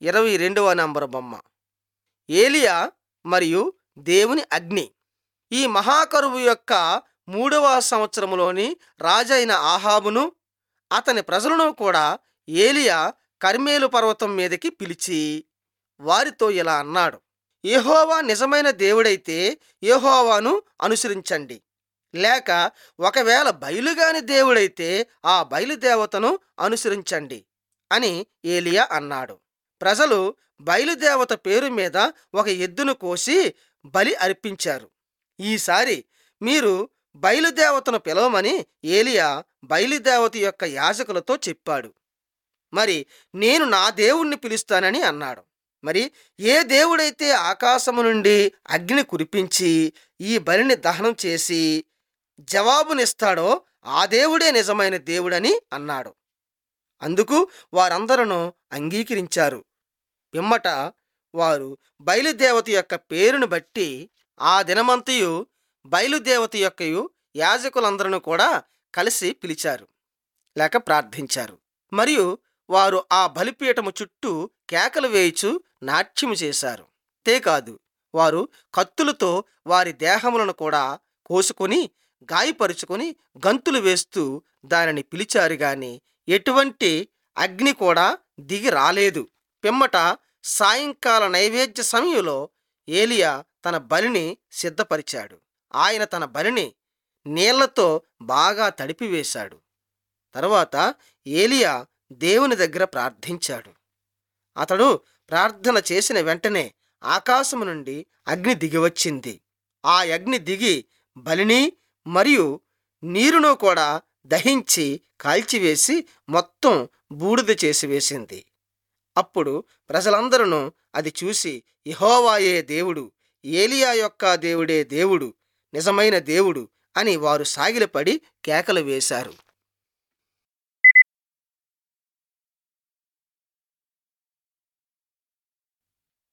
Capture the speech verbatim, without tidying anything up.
ఇరవై రెండవ నంబర్ బొమ్మ. ఏలియా మరియు దేవుని అగ్ని. ఈ మహాకరువు యొక్క మూడవ సంవత్సరములోని రాజైన ఆహాబును అతని ప్రజలను కూడా ఏలియా కర్మేలు పర్వతం మీదకి పిలిచి వారితో ఇలా అన్నాడు: యెహోవా నిజమైన దేవుడైతే యెహోవాను అనుసరించండి, లేక ఒకవేళ బయలుగాని దేవుడైతే ఆ బయలుదేవతను అనుసరించండి అని ఏలియా అన్నాడు. ప్రజలు బయలుదేవత పేరు మీద ఒక ఎద్దును కోసి బలి అర్పించారు. ఈసారి మీరు బయలుదేవతను పిలవమని ఏలియా బయలుదేవత యొక్క యాజకులతో చెప్పాడు. మరి నేను నా దేవుణ్ణి పిలుస్తానని అన్నాడు. మరి ఏ దేవుడైతే ఆకాశము నుండి అగ్ని కురిపించి ఈ బలిని దహనం చేసి జవాబునిస్తాడో ఆ దేవుడే నిజమైన దేవుడని అన్నాడు. అందుకు వారందరూ అంగీకరించారు. పిమ్మట వారు బయలుదేవత యొక్క పేరును బట్టి ఆ దినమంతయు బయలుదేవత యొక్కయు యాజకులందరూ కూడా కలిసి పిలిచారు లేక ప్రార్థించారు. మరియు వారు ఆ బలిపీఠము చుట్టూ కేకలు వేయిచు నాట్యము చేశారు. అంతేకాదు, వారు కత్తులతో వారి దేహములను కూడా కోసుకొని గాయపరుచుకొని గంతులు వేస్తూ దానిని పిలిచారు గాని ఎటువంటి అగ్ని కూడా దిగి రాలేదు. పిమ్మట సాయంకాల నైవేద్య సమయంలో ఏలియా తన బలిని సిద్ధపరిచాడు. ఆయన తన బలిని నీళ్లతో బాగా తడిపివేశాడు. తరువాత ఏలియా దేవుని దగ్గర ప్రార్థించాడు. అతడు ప్రార్థన చేసిన వెంటనే ఆకాశము నుండి అగ్ని దిగివచ్చింది. ఆ అగ్ని దిగి బలిని మరియు నీరును కూడా దహించి కాల్చివేసి మొత్తం బూడిద చేసి వేసింది. అప్పుడు ప్రజలందరూ అది చూసి యెహోవాయే దేవుడు, ఏలియా యొక్క దేవుడే దేవుడు, నిజమైన దేవుడు అని వారు సాగిలపడి కేకలు వేశారు.